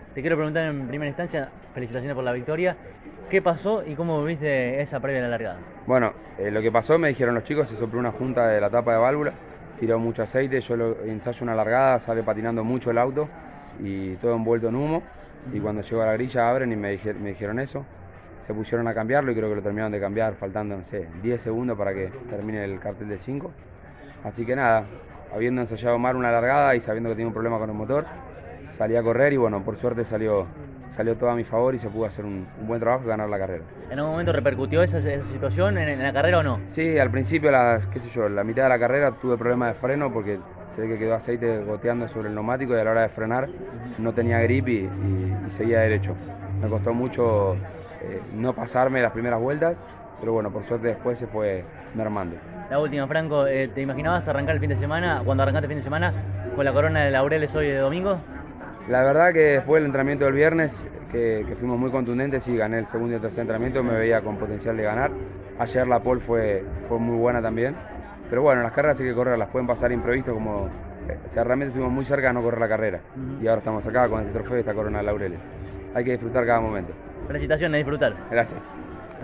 te quiero preguntar en primera instancia, felicitaciones por la victoria. ¿Qué pasó y cómo viste esa previa de la largada? Bueno, lo que pasó, me dijeron los chicos, se sopló una junta de la tapa de válvula, tiró mucho aceite, yo ensayo una largada, sale patinando mucho el auto y todo envuelto en humo. Y cuando llegó a la grilla abren y me dijeron eso. Se pusieron a cambiarlo y creo que lo terminaron de cambiar faltando, no sé, 10 segundos para que termine el cartel de 5. Así que nada, habiendo ensayado mal una largada y sabiendo que tenía un problema con el motor, salí a correr y bueno, por suerte salió todo a mi favor y se pudo hacer un buen trabajo y ganar la carrera. ¿En algún momento repercutió esa situación en la carrera o no? Sí, al principio, qué sé yo, la mitad de la carrera tuve problemas de freno porque se ve que quedó aceite goteando sobre el neumático y a la hora de frenar no tenía grip y seguía derecho. Me costó mucho no pasarme las primeras vueltas, pero bueno, por suerte después se fue mermando. La última, Franco, ¿te imaginabas arrancar el fin de semana, cuando arrancaste el fin de semana, con la corona de laureles hoy de domingo? La verdad que después del entrenamiento del viernes, que fuimos muy contundentes y gané el segundo y el tercer entrenamiento, me veía con potencial de ganar. Ayer la pole fue muy buena también. Pero bueno, las carreras hay que correr, las pueden pasar imprevisto como... O sea, realmente estuvimos muy cerca de no correr la carrera. Y ahora estamos acá con este trofeo y esta corona de laureles. Hay que disfrutar cada momento. Felicitaciones, disfrutar. Gracias.